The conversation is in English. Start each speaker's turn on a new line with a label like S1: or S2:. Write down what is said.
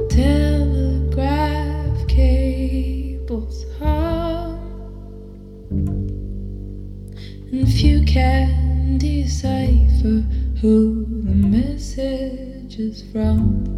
S1: Telegraph cables hum, and few can decipher who the message is from.